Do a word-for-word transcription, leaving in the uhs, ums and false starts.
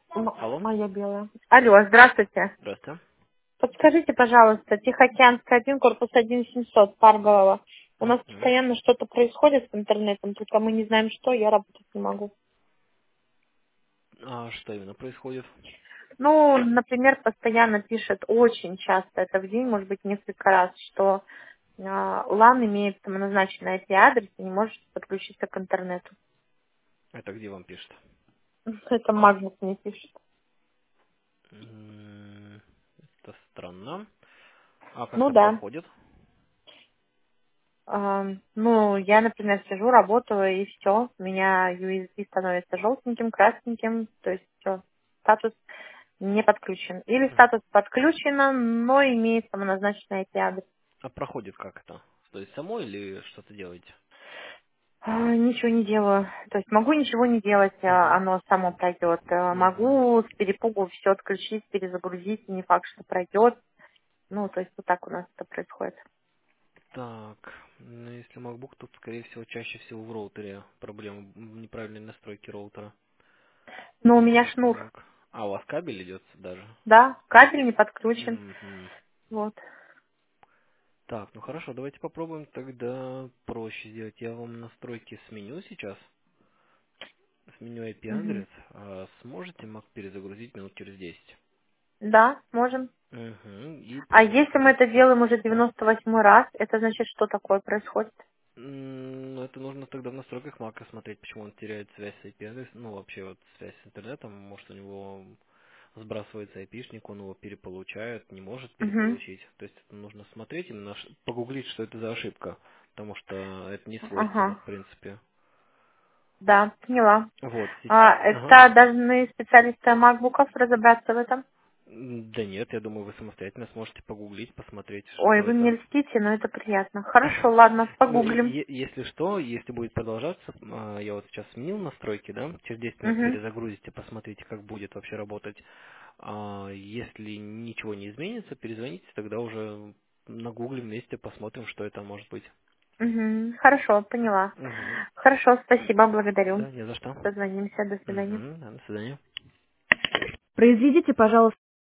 М- Алло, Моя белая. Алло, здравствуйте. здравствуйте. Подскажите, пожалуйста, Тихоокеанский один, корпус один семьсот, Парголова. У нас Мгм. постоянно что-то происходит с интернетом, только мы не знаем что, я работать не могу. А что именно происходит? Ну, например, постоянно пишет, очень часто, это в день, может быть, несколько раз, что а, лан имеет самоназначенный ай пи-адрес и не может подключиться к интернету. Это где вам пишет? Это Магнус мне пишет. М, Это странно. А как Ну там да. проходит? Ам, Ну, я, например, сижу, работаю, и все. У меня ю эс би становится желтеньким, красненьким, то есть все. Статус не подключен. Или М. статус подключено, но имеет самоназначенный ай пи-адрес. А проходит как это? То есть само или что-то делаете? А, Ничего не делаю. То есть могу ничего не делать, а Угу. оно само пройдет. А, Угу. Могу с перепугу все отключить, перезагрузить, не факт, что пройдет. Ну, то есть вот так у нас это происходит. Так, ну если MacBook, тут скорее всего чаще всего в роутере проблема в неправильной настройке роутера. Но у меня Если шнур, так. А у вас кабель идет даже? да, кабель не подключен. Мгм. Вот. Так, ну хорошо, давайте попробуем тогда проще сделать. Я вам настройки сменю сейчас. Сменю Мгм. ай пи-адрес. А сможете Mac перезагрузить минут через десять? Да, можем. Угу. И А если мы попробуем. это делаем уже девяносто восьмой раз, это значит, что такое происходит? М, Ну, это нужно тогда в настройках Mac смотреть, почему он теряет связь с ай пи-адресом. Ну, вообще, вот связь с интернетом. Может, у него сбрасывается айпишник, он его переполучает, не может Угу. переполучить. То есть это нужно смотреть, именно ш- погуглить, что это за ошибка. Потому что это не свойственно, Ага. в принципе. Да, поняла. Вот. сеч- А, Ага. это должны специалисты макбуков разобраться в этом? М, Да нет, я думаю, вы самостоятельно сможете погуглить, посмотреть, Ой, что вы мне это. льстите, но это приятно. Хорошо, ладно, Ну, и- погуглим. е- если что, если будет продолжаться, а, я вот сейчас сменил настройки, да, через десять минут Угу. перезагрузите, посмотрите, как будет вообще работать. А если ничего не изменится, перезвоните, тогда уже нагуглим вместе, посмотрим, что это может быть. Угу. Хорошо, поняла. Угу. Хорошо, спасибо, благодарю. Да, не за что. Созвонимся, до свидания. Угу, до свидания. Произведите, пожалуйста,